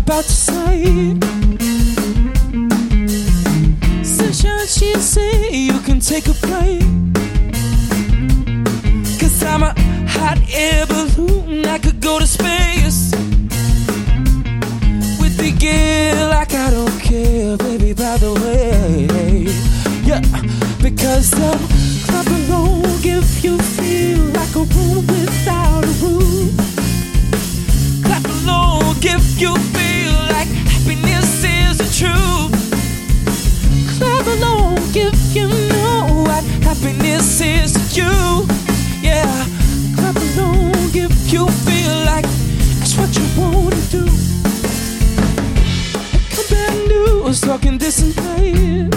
about to say. Sunshine, she say you can take a break. 'Cause I'm a hot air balloon, I could go to space. With the gear like I don't care, baby, by the way. Yeah, because the club alone if you feel like a room without a roof. Clap along if you feel like happiness is the truth. Clap along if you know what happiness is to you. Yeah, clap along if you feel like that's what you want to do. Come back news talking this and that.